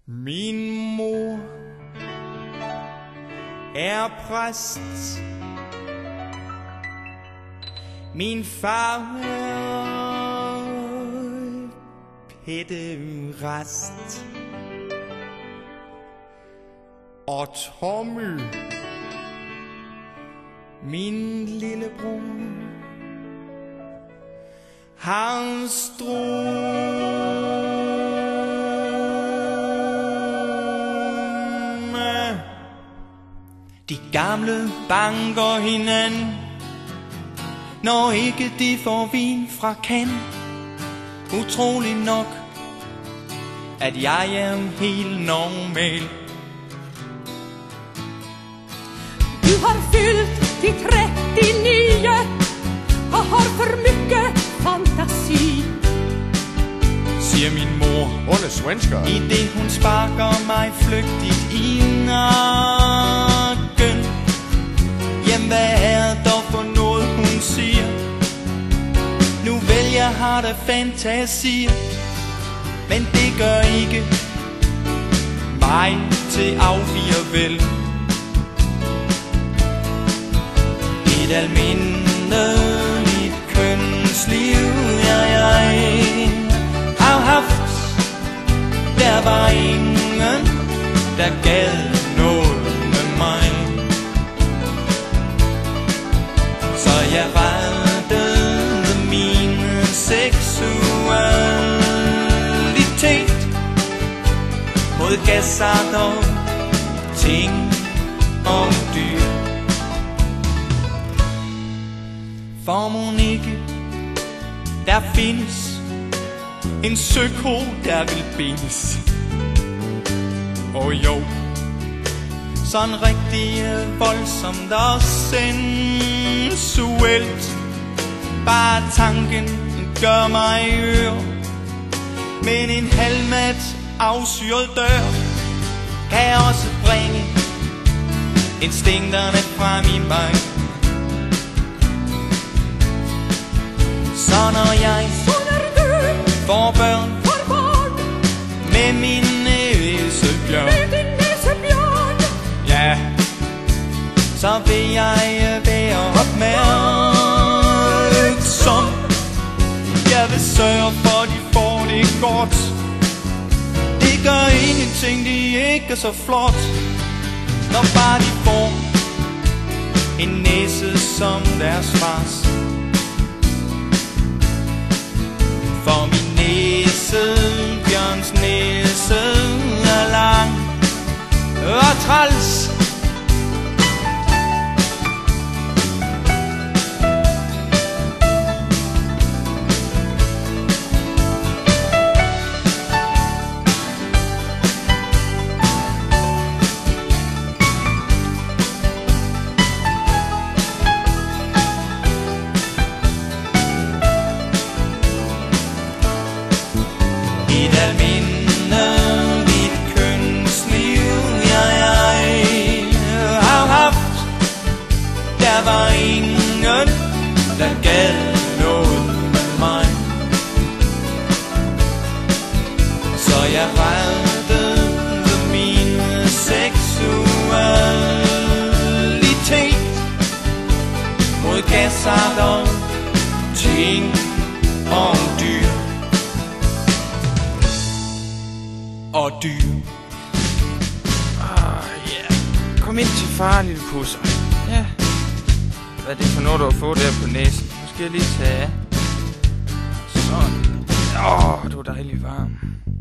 Min mor er præst. Min far er pæderast. Og Tommy, min lillebror, han strømme. De gamle banker hinanden, når ikke de får vin fra kan. Utrolig nok, at jeg er helt normal. Du har fyllt till 39 och har för mycket fantasi, siger min mor, Hun er svensker. i det hun sparker mig flygtigt i nakken. Jamen hvad er der for noget hun siger? Nu vel jeg har da fantasi, men det gør ikke mig til afviger vel. Et almindeligt kønsliv jeg har haft. Der var ingen, der gad noget med mig, så jeg rettede min seksualitet mod gasarter, ting og dyr. For mon ikke der findes en søko, der vil bindes. Og jo, sådan rigtig voldsomt og sensuelt. Bare tanken gør mig ør. Men en halvmat afsyret dør kan også bringe instinkterne frem i mig. Så når jeg får børn med min næsebjørn, ja, så vil jeg være opmærksom. Jeg vil sørge for, at de får det godt. Det gør ingenting, de ikke er så flot, når bare de får en næse som deres fars. For min næsebjørns næse er lang og træls. Et almindeligt kønsliv jeg har haft. Der var ingen, der gad noget med mig, så jeg rettede min seksualitet mod gasarter, ting og dyr. Og dyr. Kom ind til far, lille pusser. Ja. Hvad er det for noget, du har fået der på næsen? Nu skal jeg lige tage af. Sådan. Du er dejlig varm.